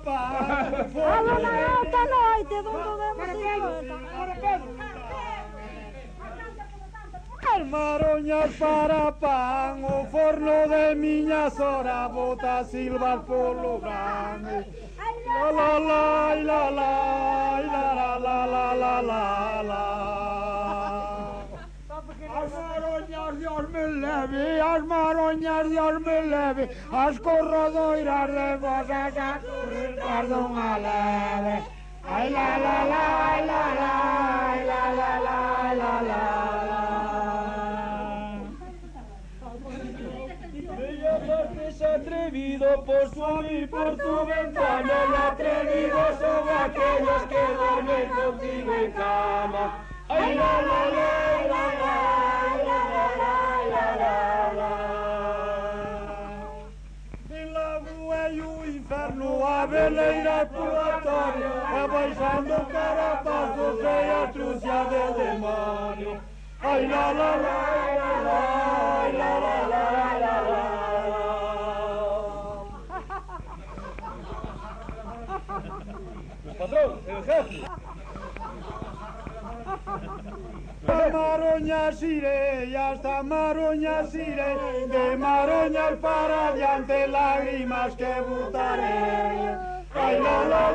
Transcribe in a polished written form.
pan. Esta noite, donde demos As maroñas para pan, o forno de miñas hora, bota silvar polo gran. La la la la la la la la la la la. As maroñas Dios me leve, as maroñas Dios me leve, as corredoiras de vosas a correr unha leve. Ai la la la, ai la la, ai la la la, ai la la la. Bella partes atrevido por subir por tu ventana, y atrevidos son aquellos que duermen contigo en cama. Ay la la la, ay la la, ay la la la, ay la la la. En la rúa e o inferno, a veleira e purgatorio, e baixando carapazos e a trucia del demonio. Ay la la la, ay la la, ay la la la, ay la la la. Patrón, el jefe. Hasta maroñas iré, y hasta maroñas iré, de maroñas para adiante lágrimas que botaré. Ay la la.